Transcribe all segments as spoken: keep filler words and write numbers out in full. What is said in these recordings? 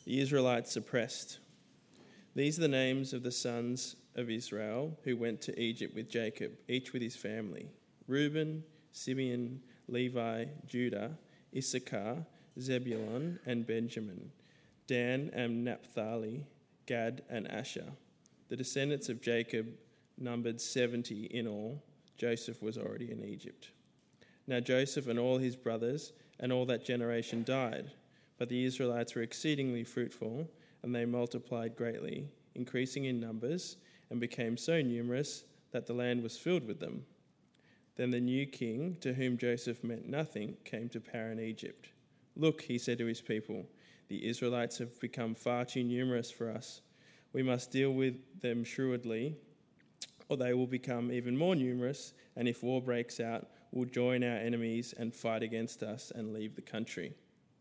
The Israelites oppressed. These are the names of the sons of Israel who went to Egypt with Jacob, each with his family: Reuben, Simeon, Levi, Judah, Issachar, Zebulun, and Benjamin, Dan and Naphtali, Gad and Asher. The descendants of Jacob numbered seventy in all. Joseph was already in Egypt. Now Joseph and all his brothers and all that generation died, but the Israelites were exceedingly fruitful, and they multiplied greatly, increasing in numbers, and became so numerous that the land was filled with them. Then the new king, to whom Joseph meant nothing, came to power in Egypt. "Look," he said to his people, "the Israelites have become far too numerous for us. We must deal with them shrewdly, or they will become even more numerous, and if war breaks out, we'll join our enemies and fight against us and leave the country."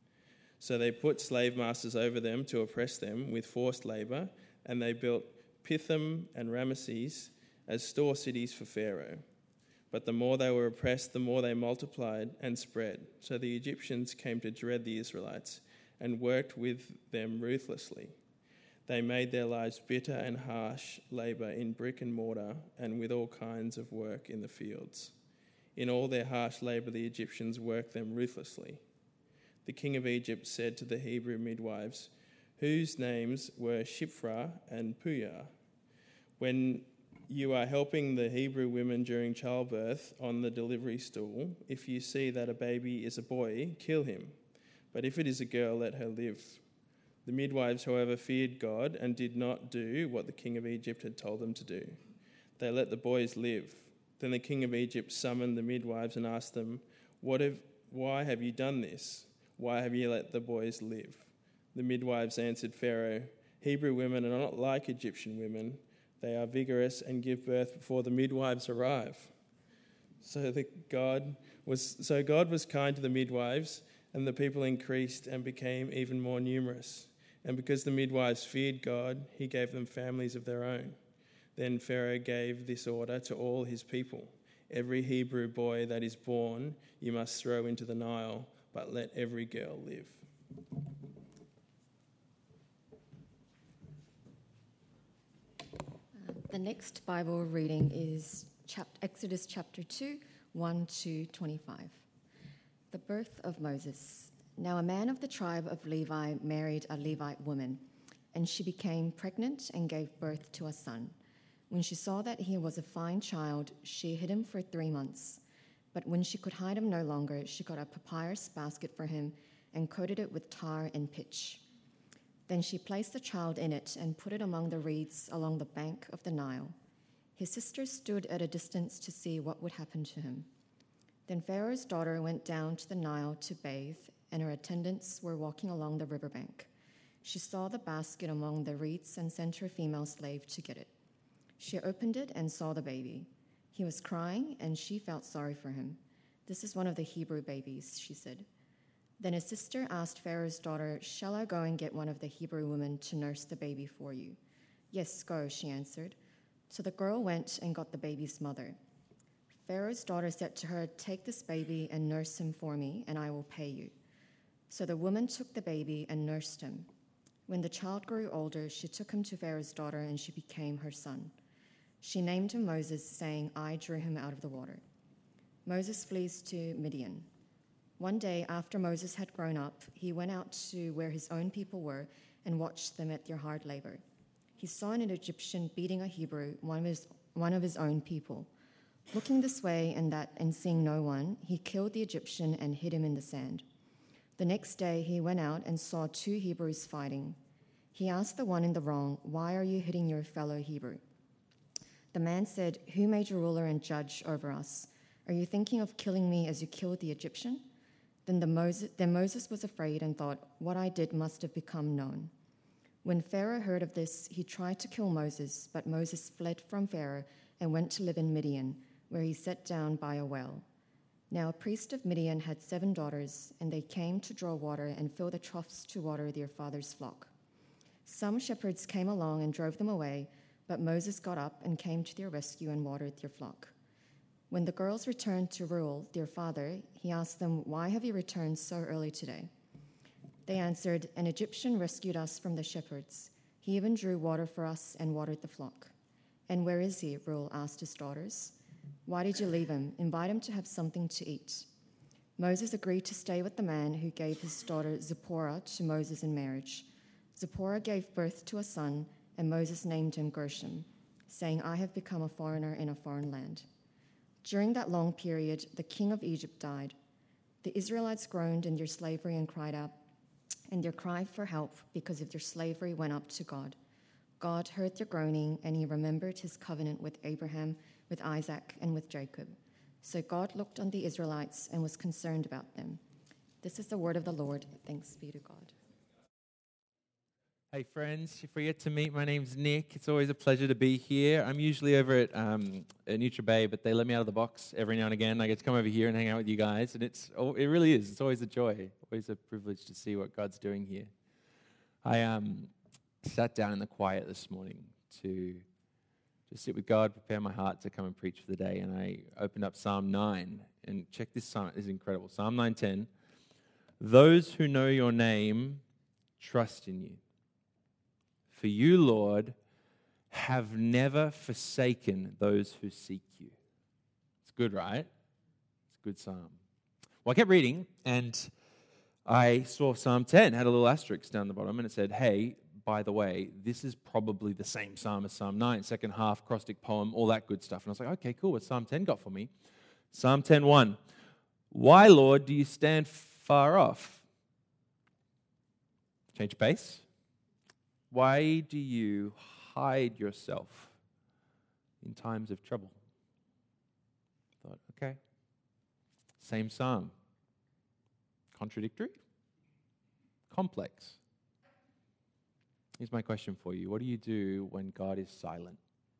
So they put slave masters over them to oppress them with forced labour, and they built Pithom and Ramesses as store cities for Pharaoh. But the more they were oppressed, the more they multiplied and spread. So the Egyptians came to dread the Israelites and worked with them ruthlessly. They made their lives bitter and harsh labour in brick and mortar and with all kinds of work in the fields. In all their harsh labour, the Egyptians worked them ruthlessly. The king of Egypt said to the Hebrew midwives, whose names were Shiphrah and Puah, "When you are helping the Hebrew women during childbirth on the delivery stool, if you see that a baby is a boy, kill him. But if it is a girl, let her live." The midwives, however, feared God and did not do what the king of Egypt had told them to do. They let the boys live. Then the king of Egypt summoned the midwives and asked them, "What have, why have you done this? Why have you let the boys live?" The midwives answered Pharaoh, "Hebrew women are not like Egyptian women. They are vigorous and give birth before the midwives arrive." So the God was so God was kind to the midwives, and the people increased and became even more numerous. And because the midwives feared God, he gave them families of their own. Then Pharaoh gave this order to all his people: "Every Hebrew boy that is born you must throw into the Nile, but let every girl live." The next Bible reading is chap- Exodus chapter two, one to twenty-five. The birth of Moses. Now a man of the tribe of Levi married a Levite woman, and she became pregnant and gave birth to a son. When she saw that he was a fine child, she hid him for three months. But when she could hide him no longer, she got a papyrus basket for him and coated it with tar and pitch. Then she placed the child in it and put it among the reeds along the bank of the Nile. His sister stood at a distance to see what would happen to him. Then Pharaoh's daughter went down to the Nile to bathe, and her attendants were walking along the riverbank. She saw the basket among the reeds and sent her female slave to get it. She opened it and saw the baby. He was crying, and she felt sorry for him. "This is one of the Hebrew babies," she said. Then his sister asked Pharaoh's daughter, "Shall I go and get one of the Hebrew women to nurse the baby for you?" "Yes, go," she answered. So the girl went and got the baby's mother. Pharaoh's daughter said to her, "Take this baby and nurse him for me, and I will pay you." So the woman took the baby and nursed him. When the child grew older, she took him to Pharaoh's daughter, and she became her son. She named him Moses, saying, "I drew him out of the water." Moses flees to Midian. One day, after Moses had grown up, he went out to where his own people were and watched them at their hard labor. He saw an Egyptian beating a Hebrew, one of his, one of his own people. Looking this way and that and seeing no one, he killed the Egyptian and hid him in the sand. The next day, he went out and saw two Hebrews fighting. He asked the one in the wrong, "Why are you hitting your fellow Hebrew?" The man said, "Who made you ruler and judge over us? Are you thinking of killing me as you killed the Egyptian?" Then, the Moses, then Moses was afraid and thought, "What I did must have become known." When Pharaoh heard of this, he tried to kill Moses, but Moses fled from Pharaoh and went to live in Midian, where he sat down by a well. Now a priest of Midian had seven daughters, and they came to draw water and fill the troughs to water their father's flock. Some shepherds came along and drove them away, but Moses got up and came to their rescue and watered their flock. When the girls returned to Reuel, their father, he asked them, "Why have you returned so early today?" They answered, "An Egyptian rescued us from the shepherds. He even drew water for us and watered the flock." "And where is he?" Reuel asked his daughters. "Why did you leave him? Invite him to have something to eat." Moses agreed to stay with the man who gave his daughter Zipporah to Moses in marriage. Zipporah gave birth to a son, and Moses named him Gershom, saying, "I have become a foreigner in a foreign land." During that long period, the king of Egypt died. The Israelites groaned in their slavery and cried out, and their cry for help because of their slavery went up to God. God heard their groaning, and he remembered his covenant with Abraham, with Isaac, and with Jacob. So God looked on the Israelites and was concerned about them. This is the word of the Lord. Thanks be to God. Hey friends, if we're yet to meet, my name's Nick. It's always a pleasure to be here. I'm usually over at, um, at Nutra Bay, but they let me out of the box every now and again. I get to come over here and hang out with you guys, and it's oh, it really is. It's always a joy, always a privilege to see what God's doing here. I um, sat down in the quiet this morning to just sit with God, prepare my heart to come and preach for the day, and I opened up Psalm nine, and check this psalm. This is incredible. Psalm nine ten. "Those who know your name trust in you. For you, Lord, have never forsaken those who seek you." It's good, right? It's a good psalm. Well, I kept reading, and I saw Psalm ten had a little asterisk down the bottom, and it said, "Hey, by the way, this is probably the same psalm as Psalm nine, second half, acrostic poem, all that good stuff." And I was like, okay, cool, what's Psalm ten got for me? Psalm ten one. "Why, Lord, do you stand far off?" Change pace. "Why do you hide yourself in times of trouble?" I thought, okay, same psalm. Contradictory? Complex. Here's my question for you. What do you do when God is silent?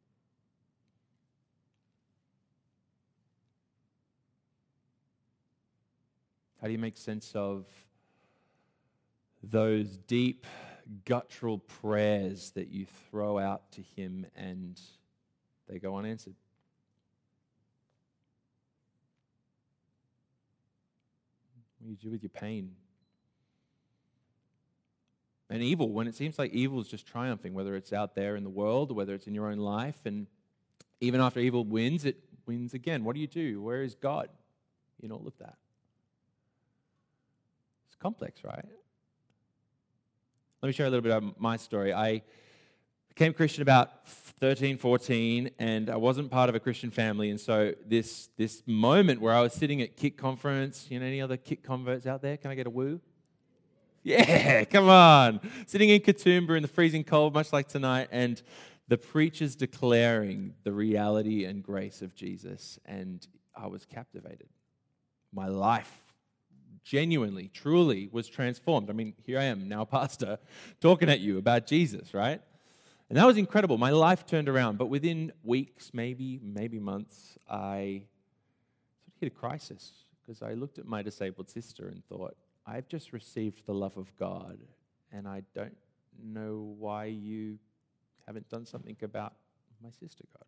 How do you make sense of those deep, guttural prayers that you throw out to him and they go unanswered? What do you do with your pain? And evil, when it seems like evil is just triumphing, whether it's out there in the world or whether it's in your own life, and even after evil wins, it wins again. What do you do? Where is God in all of that? It's complex, right? Let me share a little bit about my story. I became Christian about thirteen, fourteen, and I wasn't part of a Christian family. And so this this moment where I was sitting at Kick Conference, you know, any other Kick converts out there? Can I get a woo? Yeah, come on. Sitting in Katoomba in the freezing cold, much like tonight, and the preacher's declaring the reality and grace of Jesus, and I was captivated. My life genuinely, truly was transformed. I mean, here I am, now a pastor, talking at you about Jesus, right? And that was incredible. My life turned around, but within weeks, maybe, maybe months, I sort of hit a crisis because I looked at my disabled sister and thought, I've just received the love of God, and I don't know why you haven't done something about my sister, God.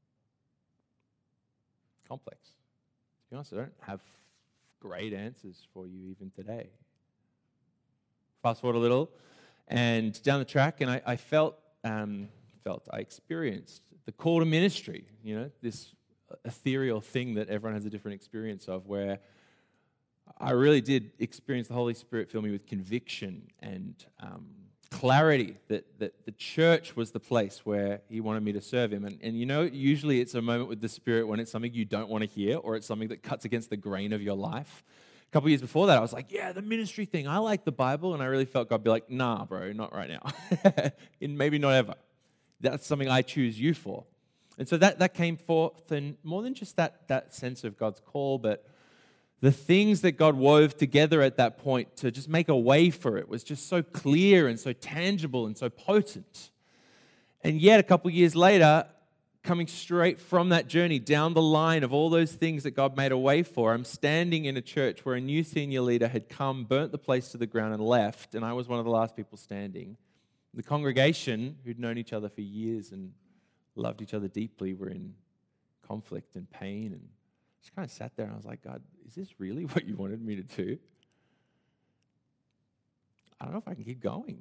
Complex. To be honest, I don't have great answers for you even today. Fast forward a little, and down the track, and I, I felt, um, felt, I experienced the call to ministry, you know, this ethereal thing that everyone has a different experience of, where I really did experience the Holy Spirit fill me with conviction and um, clarity that, that the church was the place where he wanted me to serve him. And, and you know, usually it's a moment with the Spirit when it's something you don't want to hear, or it's something that cuts against the grain of your life. A couple of years before that, I was like, yeah, the ministry thing, I like the Bible, and I really felt God be like, nah, bro, not right now. And maybe not ever. That's something I choose you for. And so that, that came forth, and more than just that, that sense of God's call, but the things that God wove together at that point to just make a way for it was just so clear and so tangible and so potent. And yet, a couple years later, coming straight from that journey down the line of all those things that God made a way for, I'm standing in a church where a new senior leader had come, burnt the place to the ground and left, and I was one of the last people standing. The congregation, who'd known each other for years and loved each other deeply, were in conflict and pain, and just kind of sat there and I was like, God, is this really what you wanted me to do? know if I can keep going.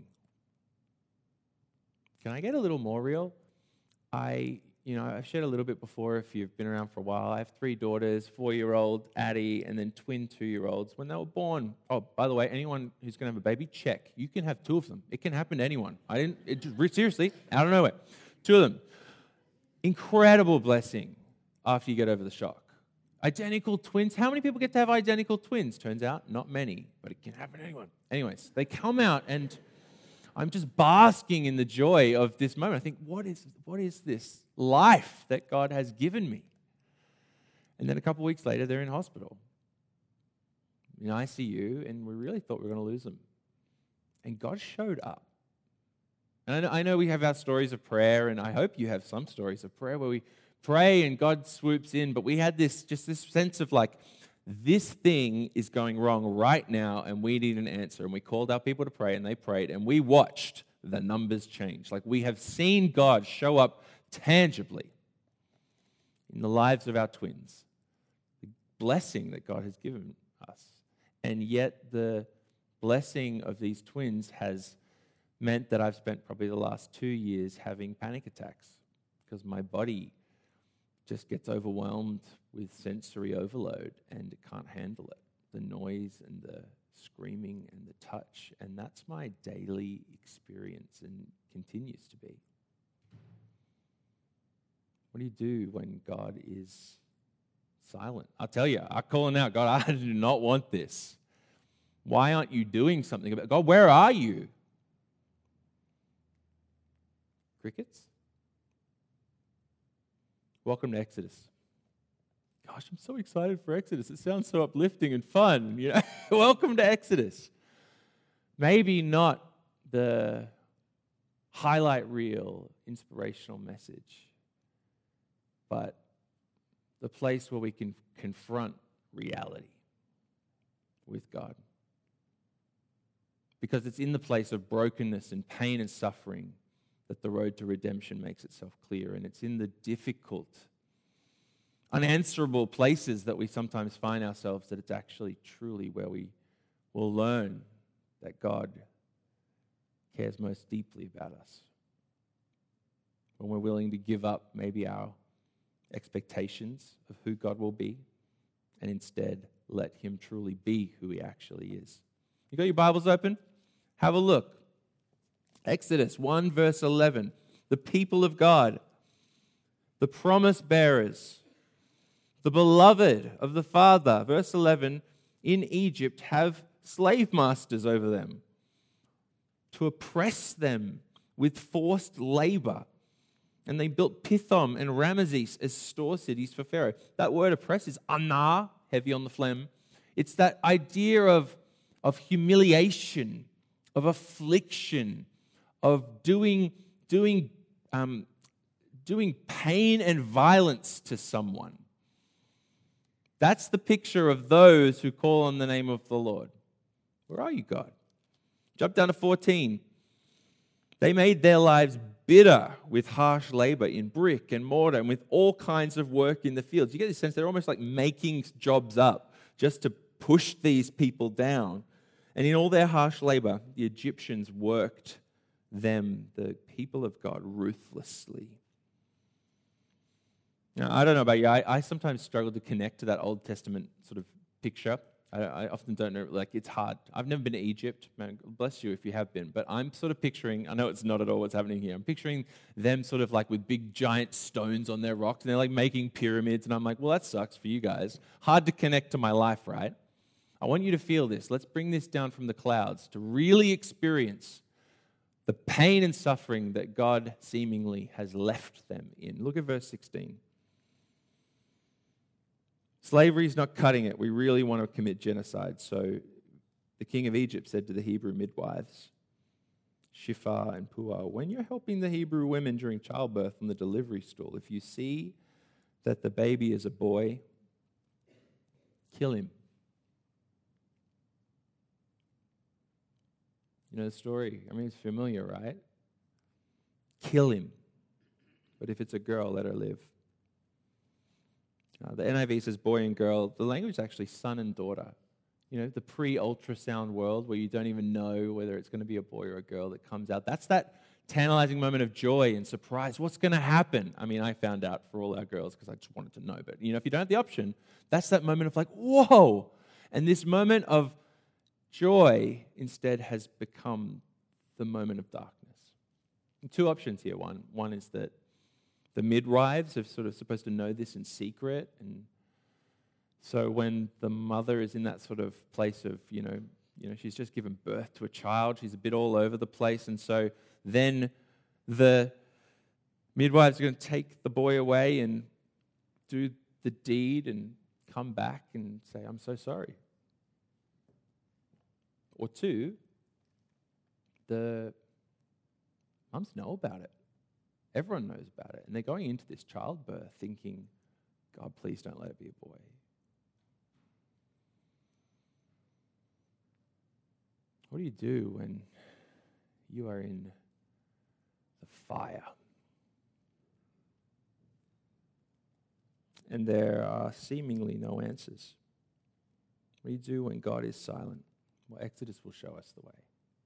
Can I get a little more real? I, you know, I've shared a little bit before if you've been around for a while. I have three daughters, four-year-old Addie, and then twin two-year-olds. When they were born, oh, by the way, anyone who's going to have a baby, check. You can have two of them. It can happen to anyone. I didn't, it just, seriously, out of nowhere. Two of them. Incredible blessing after you get over the shock. Identical twins. How many people get to have identical twins? Turns out, not many, but it can happen to anyone. Anyways, they come out and I'm just basking in the joy of this moment. I think, what is what is this life that God has given me? And then a couple of weeks later, they're in hospital, in I C U, and we really thought we were going to lose them. And God showed up. And I know, I know we have our stories of prayer, and I hope you have some stories of prayer where we pray and God swoops in, but we had this just this sense of like, this thing is going wrong right now and we need an answer. And we called our people to pray and they prayed and we watched the numbers change. Like we have seen God show up tangibly in the lives of our twins. The blessing that God has given us. And yet the blessing of these twins has meant that I've spent probably the last two years having panic attacks because my body just gets overwhelmed with sensory overload and it can't handle it. The noise and the screaming and the touch. And that's my daily experience and continues to be. What do you do when God is silent? I'll tell you, I'm calling out, God, I do not want this. Why aren't you doing something about it? God, where are you? Crickets? Welcome to Exodus. Gosh, I'm so excited for Exodus. It sounds so uplifting and fun. You know, welcome to Exodus. Maybe not the highlight reel, inspirational message, but the place where we can confront reality with God. Because it's in the place of brokenness and pain and suffering that the road to redemption makes itself clear. And it's in the difficult, unanswerable places that we sometimes find ourselves that it's actually truly where we will learn that God cares most deeply about us. When we're willing to give up maybe our expectations of who God will be and instead let Him truly be who He actually is. You got your Bibles open? Have a look. Exodus one verse eleven, the people of God, the promise bearers, the beloved of the Father. Verse eleven, in Egypt have slave masters over them to oppress them with forced labor. And they built Pithom and Ramesses as store cities for Pharaoh. That word oppress is anah, heavy on the phlegm. It's that idea of, of humiliation, of affliction, of doing, doing, um, doing pain and violence to someone. That's the picture of those who call on the name of the Lord. Where are you, God? Jump down to fourteen. They made their lives bitter with harsh labor in brick and mortar and with all kinds of work in the fields. You get this sense they're almost like making jobs up just to push these people down. And in all their harsh labor, the Egyptians worked them, the people of God, ruthlessly. Now, I don't know about you. I, I sometimes struggle to connect to that Old Testament sort of picture. I, I often don't know, like, it's hard. I've never been to Egypt. Man, bless you if you have been. But I'm sort of picturing, I know it's not at all what's happening here. I'm picturing them sort of like with big giant stones on their rocks, and they're like making pyramids. And I'm like, well, that sucks for you guys. Hard to connect to my life, right? I want you to feel this. Let's bring this down from the clouds to really experience the pain and suffering that God seemingly has left them in. Look at verse sixteen. Slavery is not cutting it. We really want to commit genocide. So the king of Egypt said to the Hebrew midwives, Shiphrah and Puah, when you're helping the Hebrew women during childbirth on the delivery stool, if you see that the baby is a boy, kill him. You know the story? I mean, it's familiar, right? Kill him. But if it's a girl, let her live. Uh, the N I V says boy and girl. The language is actually son and daughter. you know, the pre-ultrasound world where you don't even know whether it's going to be a boy or a girl that comes out. That's that tantalizing moment of joy and surprise. What's going to happen? I mean, I found out for all our girls because I just wanted to know. But, you know, if you don't have the option, that's that moment of like, whoa. And this moment of joy instead has become the moment of darkness. And two options here. One, one is that the midwives are sort of supposed to know this in secret, and so when the mother is in that sort of place of, you know, you know, she's just given birth to a child, she's a bit all over the place, and so then the midwives are going to take the boy away and do the deed and come back and say, I'm so sorry. Or two, the mums know about it. Everyone knows about it. And they're going into this childbirth thinking, God, please don't let it be a boy. What do you do when you are in the fire? And there are seemingly no answers. What do you do when God is silent? Well, Exodus will show us the way.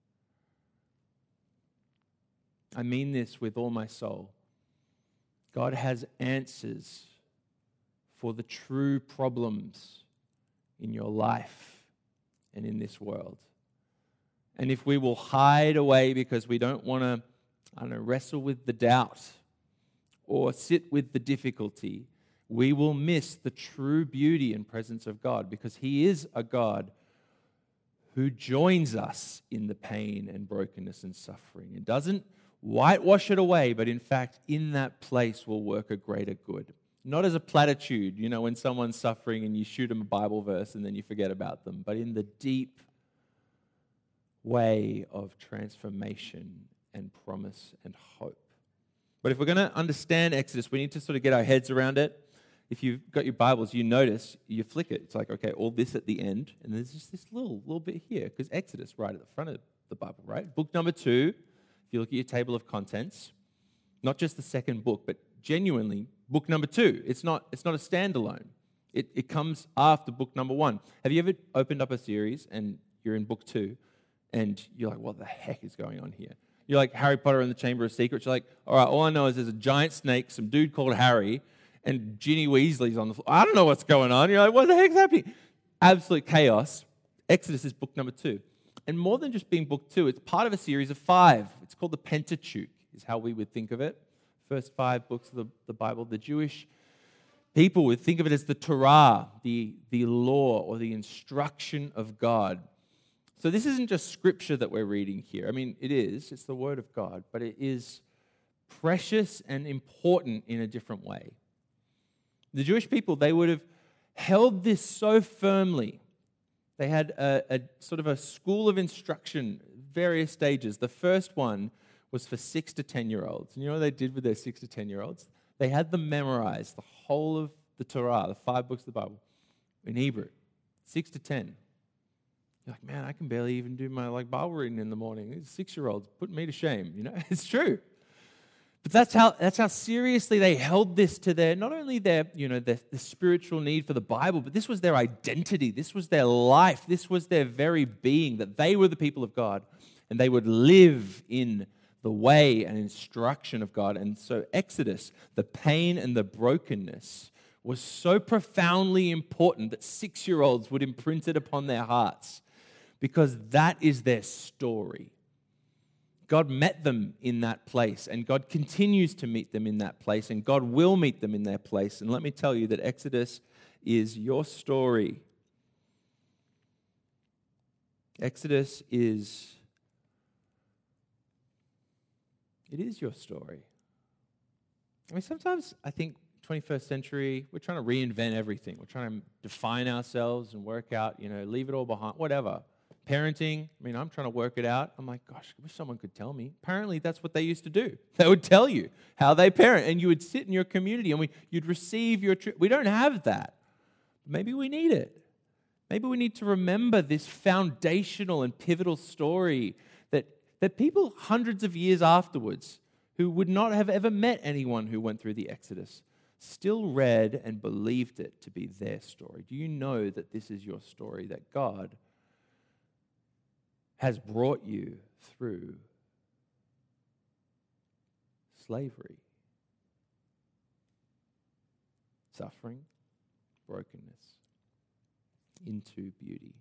I mean this with all my soul. God has answers for the true problems in your life and in this world. And if we will hide away because we don't want to, I don't know, wrestle with the doubt or sit with the difficulty, we will miss the true beauty and presence of God, because He is a God who joins us in the pain and brokenness and suffering. It doesn't whitewash it away, but in fact, in that place will work a greater good. Not as a platitude, you know, when someone's suffering and you shoot them a Bible verse and then you forget about them, but in the deep way of transformation and promise and hope. But if we're going to understand Exodus, we need to sort of get our heads around it. If you've got your Bibles, you notice, you flick it. It's like, okay, all this at the end, and there's just this little little bit here, because Exodus right at the front of the Bible, right? Book number two, if you look at your table of contents, not just the second book, but genuinely book number two. It's not, it's not a standalone. It, it comes after book number one. Have you ever opened up a series and you're in book two, and you're like, what the heck is going on here? You're like Harry Potter and the Chamber of Secrets. You're like, all right, all I know is there's a giant snake, some dude called Harry, and Ginny Weasley's on the floor. I don't know what's going on. You're like, what the heck's happening? Absolute chaos. Exodus is book number two. And more than just being book two, it's part of a series of five. It's called the Pentateuch, is how we would think of it. First five books of the, the Bible. The Jewish people would think of it as the Torah, the, the law or the instruction of God. So this isn't just scripture that we're reading here. I mean, it is. It's the Word of God. But it is precious and important in a different way. The Jewish people, they would have held this so firmly. They had a, a sort of a school of instruction, various stages. The first one was for six to ten-year-olds. And you know what they did with their six to ten-year-olds? They had them memorize the whole of the Torah, the five books of the Bible, in Hebrew. Six to ten. You're like, man, I can barely even do my like Bible reading in the morning. These six-year-olds putting me to shame. You know, it's true. But that's how that's how seriously they held this to their, not only their, you know, their, their spiritual need for the Bible, but this was their identity. This was their life. This was their very being, that they were the people of God, and they would live in the way and instruction of God. And so Exodus, the pain and the brokenness, was so profoundly important that six-year-olds would imprint it upon their hearts, because that is their story. God met them in that place, and God continues to meet them in that place, and God will meet them in their place. And let me tell you that Exodus is your story. Exodus is, it is your story. I mean, sometimes I think twenty-first century, we're trying to reinvent everything. We're trying to define ourselves and work out, you know, leave it all behind, whatever. Parenting, I mean, I'm trying to work it out. I'm like, gosh, I wish someone could tell me. Apparently, that's what they used to do. They would tell you how they parent, and you would sit in your community, and we, you'd receive your... Tri- we don't have that. Maybe we need it. Maybe we need to remember this foundational and pivotal story that, that people hundreds of years afterwards who would not have ever met anyone who went through the Exodus still read and believed it to be their story? Do you know that this is your story, that God has brought you through slavery, suffering, brokenness, into beauty?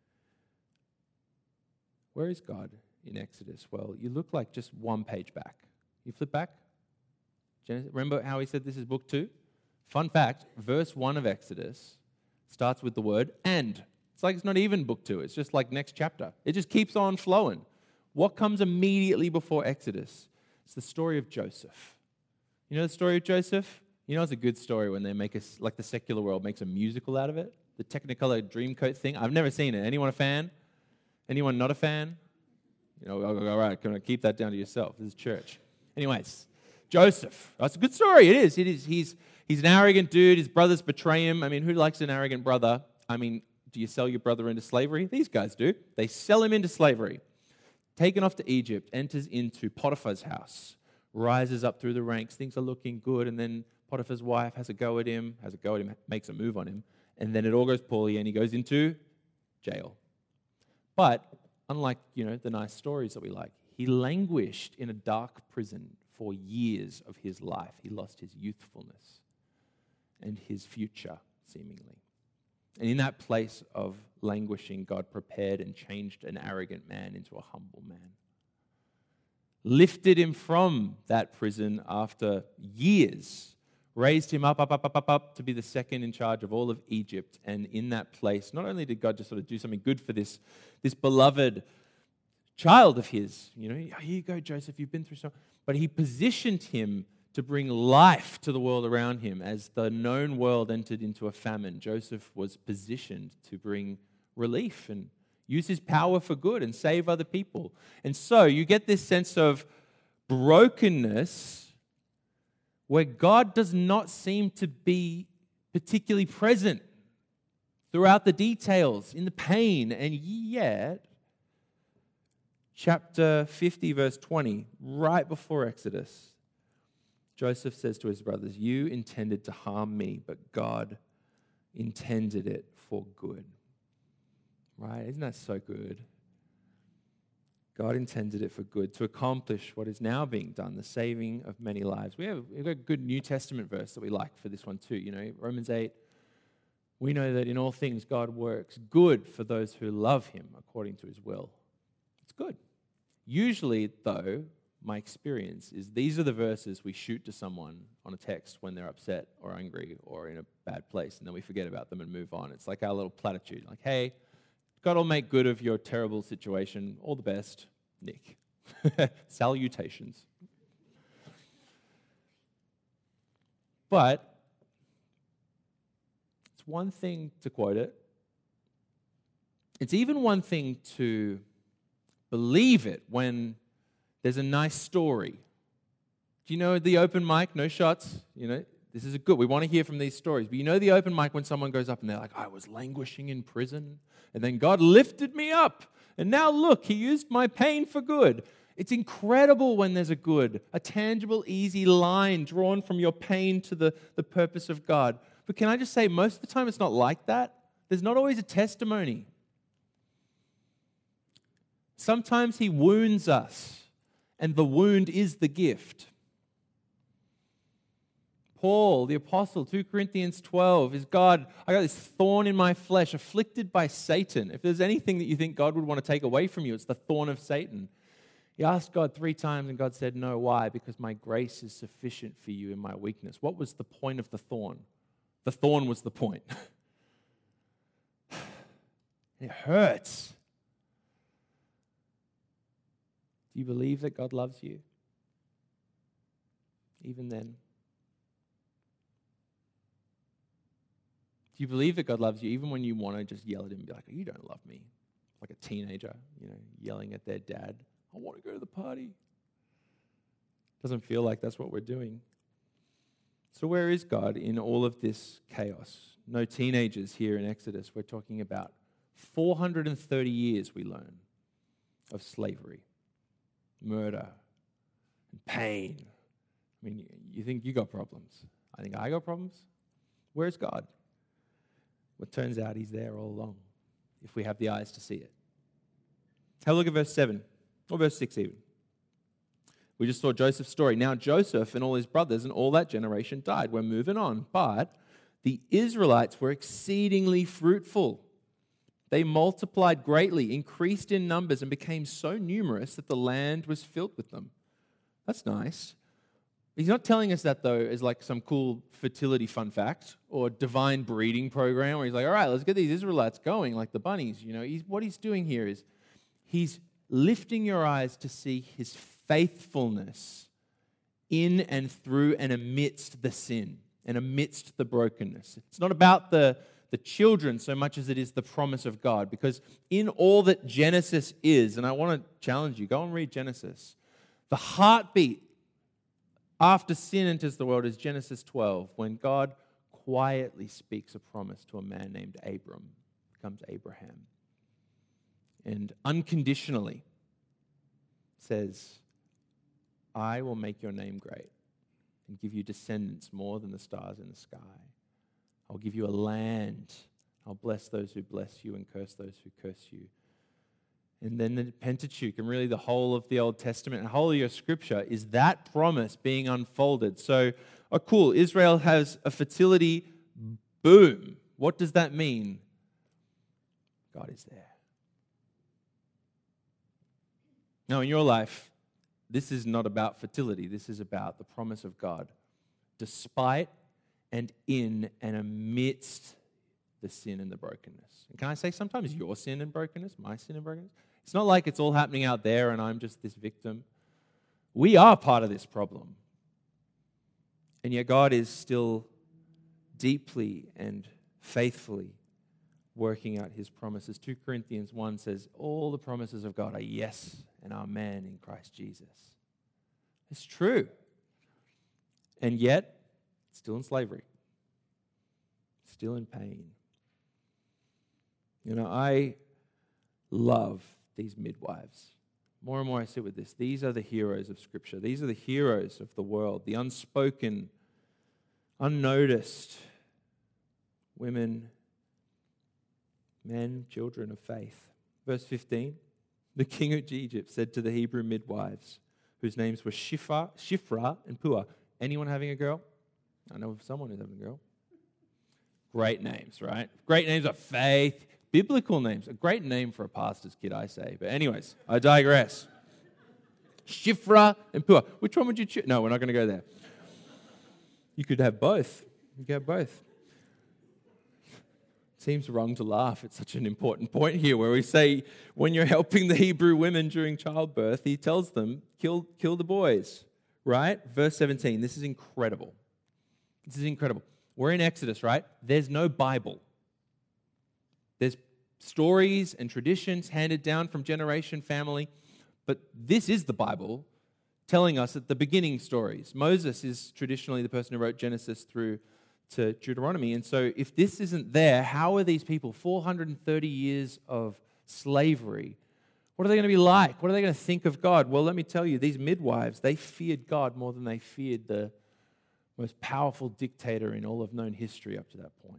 Where is God in Exodus? Well, you look like just one page back. You flip back. Genesis, remember how he said this is book two? Fun fact, verse one of Exodus starts with the word and. It's like it's not even book two. It's just like next chapter. It just keeps on flowing. What comes immediately before Exodus? It's the story of Joseph. You know the story of Joseph? You know it's a good story when they make us, like the secular world makes a musical out of it. The Technicolor Dreamcoat thing. I've never seen it. Anyone a fan? Anyone not a fan? You know, all right, can I keep that down to yourself? This is church. Anyways, Joseph. That's a good story. It is. It is. He's he's an arrogant dude. His brothers betray him. I mean, who likes an arrogant brother? I mean, do you sell your brother into slavery? These guys do. They sell him into slavery. Taken off to Egypt, enters into Potiphar's house, rises up through the ranks. Things are looking good, and then Potiphar's wife has a go at him, has a go at him, makes a move on him, and then it all goes poorly, and he goes into jail. But unlike, you know, the nice stories that we like, he languished in a dark prison for years of his life. He lost his youthfulness and his future, seemingly. And in that place of languishing, God prepared and changed an arrogant man into a humble man. Lifted him from that prison after years, raised him up, up, up, up, up, up to be the second in charge of all of Egypt. And in that place, not only did God just sort of do something good for this, this beloved child of his, you know, here you go, Joseph, you've been through so, but he positioned him to bring life to the world around him. As the known world entered into a famine, Joseph was positioned to bring relief and use his power for good and save other people. And so you get this sense of brokenness where God does not seem to be particularly present throughout the details, in the pain, and yet chapter fifty, verse twenty, right before Exodus, Joseph says to his brothers, you intended to harm me, but God intended it for good. Right? Isn't that so good? God intended it for good, to accomplish what is now being done, the saving of many lives. We have we've got a good New Testament verse that we like for this one too. You know, Romans eight, we know that in all things God works good for those who love him according to his will. It's good. Usually, though, my experience is these are the verses we shoot to someone on a text when they're upset or angry or in a bad place, and then we forget about them and move on. It's like our little platitude, like, hey, God will make good of your terrible situation. All the best, Nick. Salutations. But it's one thing to quote it. It's even one thing to believe it when there's a nice story. Do you know the open mic, no shots? You know, this is a good, we want to hear from these stories. But you know the open mic when someone goes up and they're like, I was languishing in prison, and then God lifted me up, and now look, he used my pain for good. It's incredible when there's a good, a tangible, easy line drawn from your pain to the, the purpose of God. But can I just say, most of the time it's not like that. There's not always a testimony. Sometimes he wounds us, and the wound is the gift. Paul, the apostle, two Corinthians twelve, is God, I got this thorn in my flesh, afflicted by Satan. If there's anything that you think God would want to take away from you, it's the thorn of Satan. He asked God three times, and God said, no. Why? Because my grace is sufficient for you in my weakness. What was the point of the thorn? The thorn was the point. It hurts. Do you believe that God loves you? Even then. Do you believe that God loves you even when you want to just yell at him and be like, you don't love me? Like a teenager, you know, yelling at their dad, I want to go to the party. Doesn't feel like that's what we're doing. So where is God in all of this chaos? No teenagers here in Exodus. We're talking about four hundred thirty years, we learn, of slavery, murder, and pain. I mean, you think you got problems. I think I got problems. Where's God? Well, it turns out he's there all along, if we have the eyes to see it. Have a look at verse seven, or verse six even. We just saw Joseph's story. Now Joseph and all his brothers and all that generation died. We're moving on. But the Israelites were exceedingly fruitful. They multiplied greatly, increased in numbers, and became so numerous that the land was filled with them. That's nice. He's not telling us that, though, as like some cool fertility fun fact or divine breeding program where he's like, all right, let's get these Israelites going like the bunnies. You know, he's, what he's doing here is he's lifting your eyes to see his faithfulness in and through and amidst the sin and amidst the brokenness. It's not about the, the children so much as it is the promise of God, because in all that Genesis is, and I want to challenge you, go and read Genesis. The heartbeat after sin enters the world is Genesis twelve, when God quietly speaks a promise to a man named Abram, becomes Abraham, and unconditionally says, I will make your name great and give you descendants more than the stars in the sky. I'll give you a land. I'll bless those who bless you and curse those who curse you. And then the Pentateuch and really the whole of the Old Testament and whole of your scripture is that promise being unfolded. So, oh cool, Israel has a fertility boom. What does that mean? God is there. Now, in your life, this is not about fertility. This is about the promise of God. Despite and in and amidst the sin and the brokenness. And can I say sometimes your sin and brokenness, my sin and brokenness? It's not like it's all happening out there and I'm just this victim. We are part of this problem. And yet God is still deeply and faithfully working out his promises. Second Corinthians one says, all the promises of God are yes and amen in Christ Jesus. It's true. And yet, still in slavery. Still in pain. You know, I love these midwives. More and more I sit with this. These are the heroes of Scripture. These are the heroes of the world. The unspoken, unnoticed women, men, children of faith. Verse fifteen, the king of Egypt said to the Hebrew midwives, whose names were Shiphrah, Shiphrah and Puah. Anyone having a girl? I know of someone who's having a girl. Great names, right? Great names of faith. Biblical names. A great name for a pastor's kid, I say. But anyways, I digress. Shiphrah and Puah. Which one would you choose? No, we're not going to go there. You could have both. You could have both. Seems wrong to laugh. It's such an important point here where we say when you're helping the Hebrew women during childbirth, he tells them, kill, kill the boys, right? Verse seventeen, this is incredible. This is incredible. We're in Exodus, right? There's no Bible. There's stories and traditions handed down from generation, family, but this is the Bible telling us at the beginning stories. Moses is traditionally the person who wrote Genesis through to Deuteronomy, and so if this isn't there, how are these people, four hundred thirty years of slavery, what are they going to be like? What are they going to think of God? Well, let me tell you, these midwives, they feared God more than they feared the most powerful dictator in all of known history up to that point.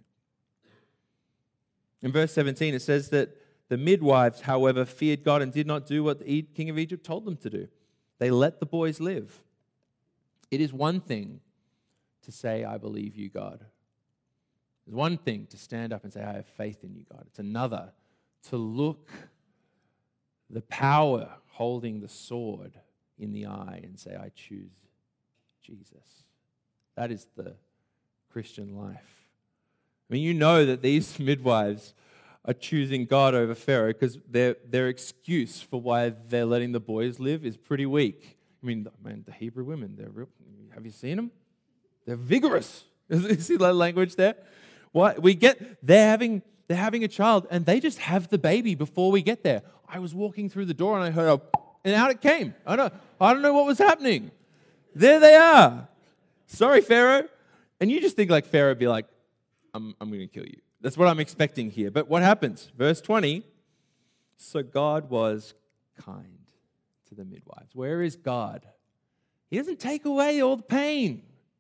In verse seventeen, it says that the midwives, however, feared God and did not do what the king of Egypt told them to do. They let the boys live. It is one thing to say, I believe you, God. It's one thing to stand up and say, I have faith in you, God. It's another to look the power holding the sword in the eye and say, I choose Jesus. That is the Christian life. I mean, you know that these midwives are choosing God over Pharaoh because their, their excuse for why they're letting the boys live is pretty weak. I mean, man, the Hebrew women, they're real, have you seen them? They're vigorous. You see that language there? What we get, they're having, they're having a child and they just have the baby before we get there. I was walking through the door and I heard a, and out it came. I don't, I don't know what was happening. There they are. Sorry, Pharaoh. And you just think like Pharaoh would be like, I'm, I'm going to kill you. That's what I'm expecting here. But what happens? Verse twenty, so God was kind to the midwives. Where is God? He doesn't take away all the pain.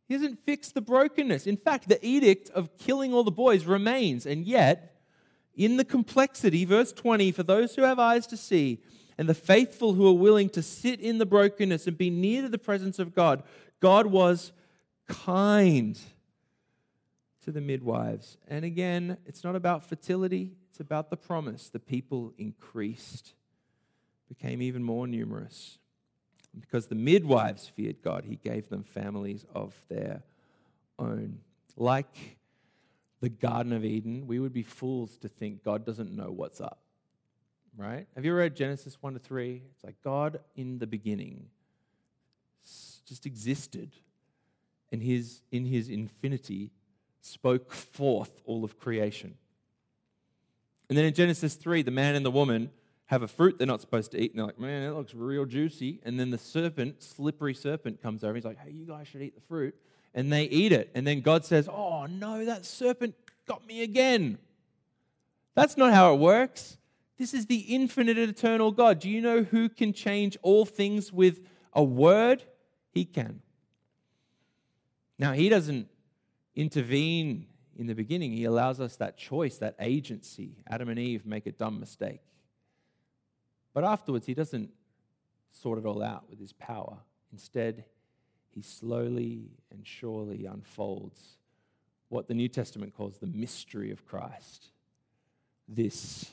He hasn't fixed the brokenness. In fact, the edict of killing all the boys remains. And yet, in the complexity, verse twenty, for those who have eyes to see and the faithful who are willing to sit in the brokenness and be near to the presence of God, God was kind to the midwives. And again, it's not about fertility, it's about the promise. The people increased, became even more numerous. Because the midwives feared God, he gave them families of their own. Like the Garden of Eden, we would be fools to think God doesn't know what's up, right? Have you ever read Genesis one to three? It's like God in the beginning just existed, and his, in his infinity spoke forth all of creation. And then in Genesis three, the man and the woman have a fruit they're not supposed to eat, and they're like, man, that looks real juicy. And then the serpent, slippery serpent, comes over. He's like, hey, you guys should eat the fruit. And they eat it. And then God says, oh, no, that serpent got me again. That's not how it works. This is the infinite and eternal God. Do you know who can change all things with a word? He can. Now, he doesn't intervene in the beginning. He allows us that choice, that agency. Adam and Eve make a dumb mistake. But afterwards, he doesn't sort it all out with his power. Instead, he slowly and surely unfolds what the New Testament calls the mystery of Christ. This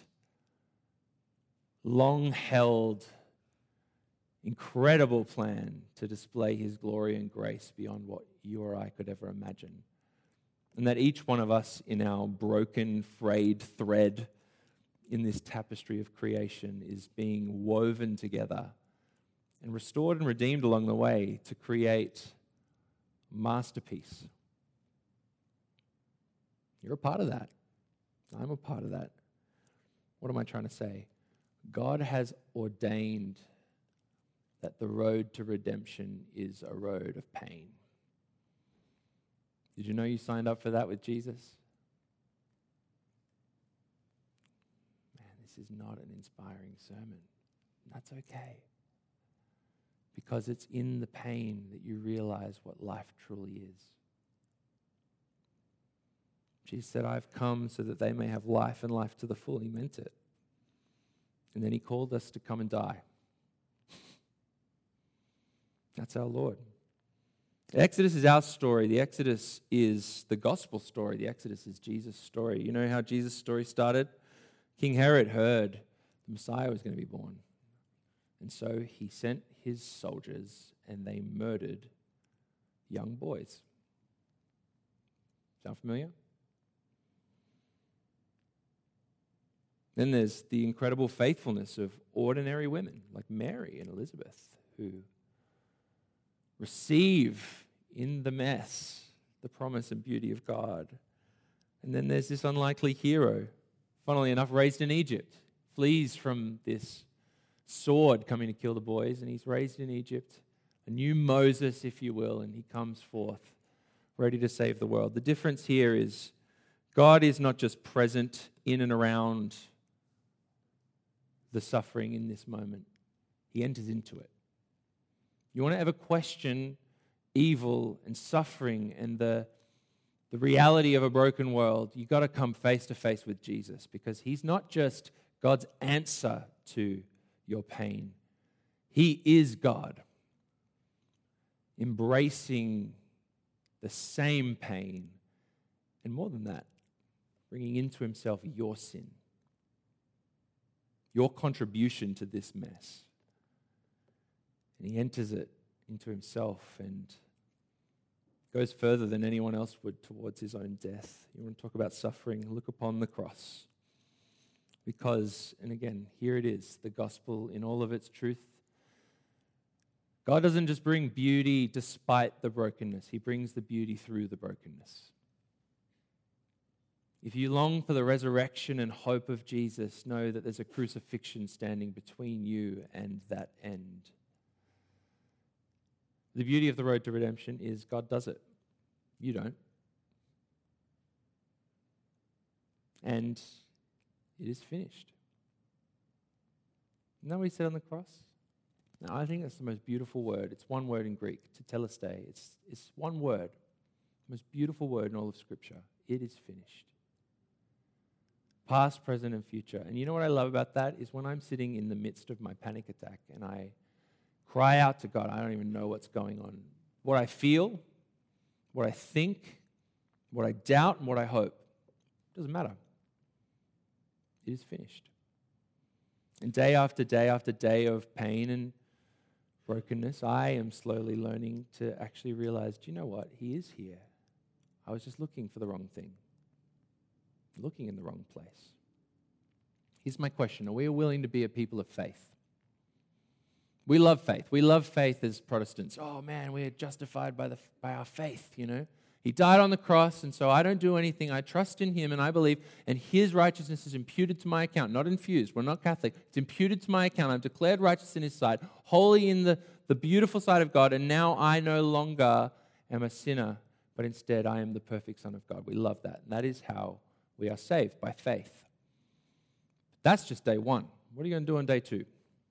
long-held, incredible plan to display his glory and grace beyond what you or I could ever imagine. And that each one of us in our broken, frayed thread in this tapestry of creation is being woven together and restored and redeemed along the way to create a masterpiece. You're a part of that. I'm a part of that. What am I trying to say? God has ordained that the road to redemption is a road of pain. Did you know you signed up for that with Jesus? This is not an inspiring sermon. That's okay. Because it's in the pain that you realize what life truly is. Jesus said, I've come so that they may have life and life to the full. He meant it. And then he called us to come and die. That's our Lord. The Exodus is our story. The Exodus is the gospel story. The Exodus is Jesus' story. You know how Jesus' story started? King Herod heard the Messiah was going to be born. And so he sent his soldiers and they murdered young boys. Sound familiar? Then there's the incredible faithfulness of ordinary women like Mary and Elizabeth who receive in the mess the promise and beauty of God. And then there's this unlikely hero, funnily enough, raised in Egypt, flees from this sword coming to kill the boys, and he's raised in Egypt, a new Moses, if you will, and he comes forth ready to save the world. The difference here is God is not just present in and around the suffering in this moment. He enters into it. You want to ever question evil and suffering and the, the reality of a broken world, you've got to come face to face with Jesus, because he's not just God's answer to your pain. He is God, embracing the same pain, and more than that, bringing into himself your sin, your contribution to this mess. And he enters it into himself and goes further than anyone else would towards his own death. You want to talk about suffering? Look upon the cross. Because, and again, here it is, the gospel in all of its truth. God doesn't just bring beauty despite the brokenness. He brings the beauty through the brokenness. If you long for the resurrection and hope of Jesus, know that there's a crucifixion standing between you and that end. The beauty of the road to redemption is God does it. You don't. And it is finished. Isn't that what he said on the cross? Now, I think that's the most beautiful word. It's one word in Greek, tetelestai. It's, it's one word. Most beautiful word in all of Scripture. It is finished. Past, present, and future. And you know what I love about that is when I'm sitting in the midst of my panic attack and I cry out to God, I don't even know what's going on. What I feel, what I think, what I doubt, and what I hope. Doesn't matter. It is finished. And day after day after day of pain and brokenness, I am slowly learning to actually realize, do you know what? He is here. I was just looking for the wrong thing. Looking in the wrong place. Here's my question. Are we willing to be a people of faith? We love faith. We love faith as Protestants. Oh man, we're justified by the by our faith, you know. He died on the cross, and so I don't do anything. I trust in him, and I believe, and his righteousness is imputed to my account, not infused. We're not Catholic. It's imputed to my account. I'm declared righteous in his sight, holy in the, the beautiful sight of God, and now I no longer am a sinner, but instead I am the perfect Son of God. We love that. And that is how we are saved, by faith. That's just day one. What are you going to do on day two?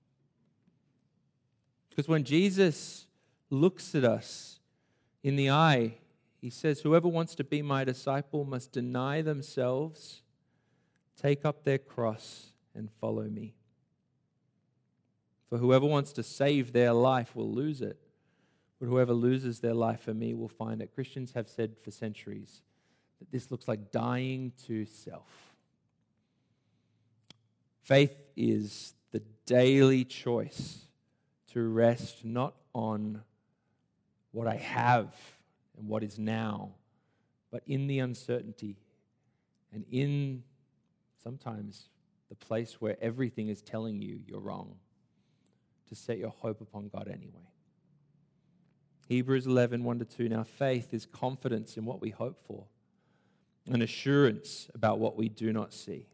Because when Jesus looks at us in the eye, he says, whoever wants to be my disciple must deny themselves, take up their cross, and follow me. For whoever wants to save their life will lose it, but whoever loses their life for me will find it. Christians have said for centuries that this looks like dying to self. Faith is the daily choice to rest not on what I have and what is now, but in the uncertainty and in sometimes the place where everything is telling you you're wrong, to set your hope upon God anyway. Hebrews eleven, one to two. Now faith is confidence in what we hope for, an assurance about what we do not see.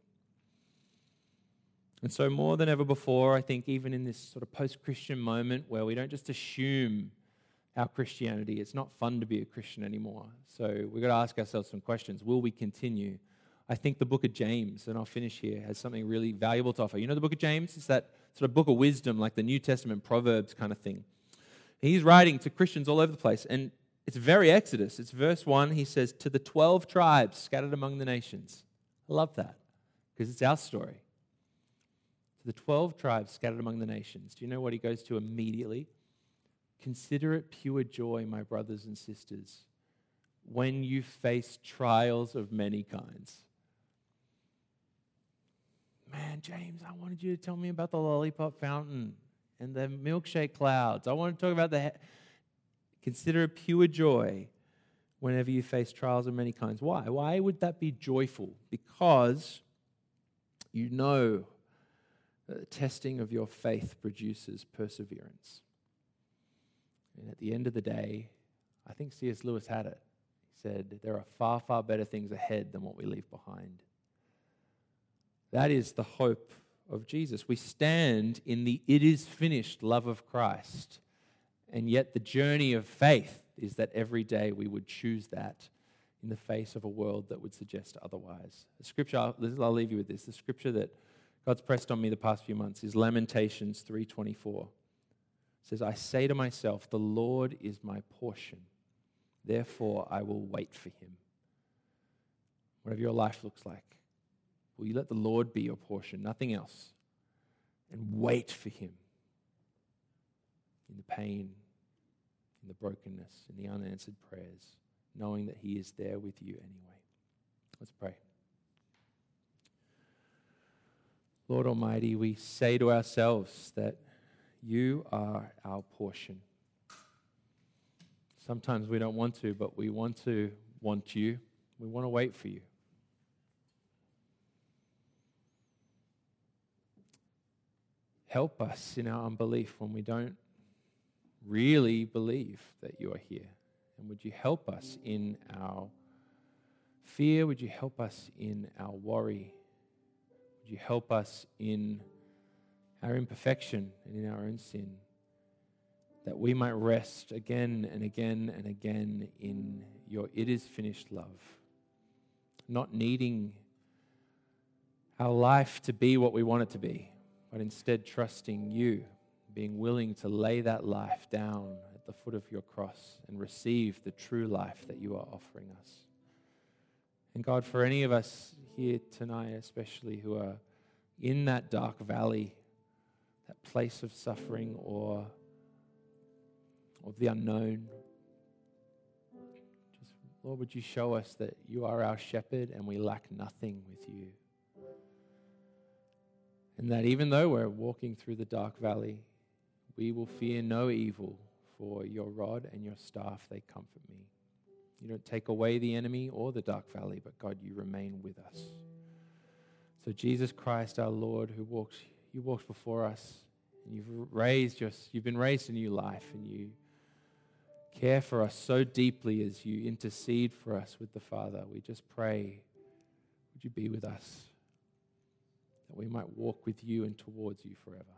And so more than ever before, I think even in this sort of post-Christian moment where we don't just assume our Christianity, it's not fun to be a Christian anymore. So we've got to ask ourselves some questions. Will we continue? I think the book of James, and I'll finish here, has something really valuable to offer. You know the book of James? It's that sort of book of wisdom, like the New Testament Proverbs kind of thing. He's writing to Christians all over the place, and it's very Exodus. It's verse one. He says, to the twelve tribes scattered among the nations. I love that because it's our story. To the twelve tribes scattered among the nations. Do you know what he goes to immediately? Consider it pure joy, my brothers and sisters, when you face trials of many kinds. Man, James, I wanted you to tell me about the lollipop fountain and the milkshake clouds. I want to talk about the... He- Consider it pure joy whenever you face trials of many kinds. Why? Why would that be joyful? Because you know that the testing of your faith produces perseverance. And at the end of the day, I think C S Lewis had it. He said, there are far, far better things ahead than what we leave behind. That is the hope of Jesus. We stand in the it is finished love of Christ. And yet the journey of faith is that every day we would choose that in the face of a world that would suggest otherwise. The scripture, I'll leave you with this, the scripture that God's pressed on me the past few months is Lamentations three twenty-four. It says, I say to myself, the Lord is my portion, therefore I will wait for him. Whatever your life looks like, will you let the Lord be your portion, nothing else, and wait for him? In the pain, in the brokenness, in the unanswered prayers, knowing that he is there with you anyway. Let's pray. Lord Almighty, we say to ourselves that you are our portion. Sometimes we don't want to, but we want to want you. We want to wait for you. Help us in our unbelief when we don't really believe that you are here. And would you help us in our fear? Would you help us in our worry? Would you help us in our imperfection and in our own sin, that we might rest again and again and again in your it is finished love, not needing our life to be what we want it to be, but instead trusting you, being willing to lay that life down at the foot of your cross and receive the true life that you are offering us. And God, for any of us here tonight, especially who are in that dark valley, that place of suffering or of the unknown, just, Lord, would you show us that you are our shepherd and we lack nothing with you. And that even though we're walking through the dark valley, we will fear no evil, for your rod and your staff, they comfort me. You don't take away the enemy or the dark valley, but God, you remain with us. So Jesus Christ, our Lord, who walks, you walked before us, and you've raised your, you've been raised to new life, and you care for us so deeply as you intercede for us with the Father. We just pray, would you be with us, that we might walk with you and towards you forever.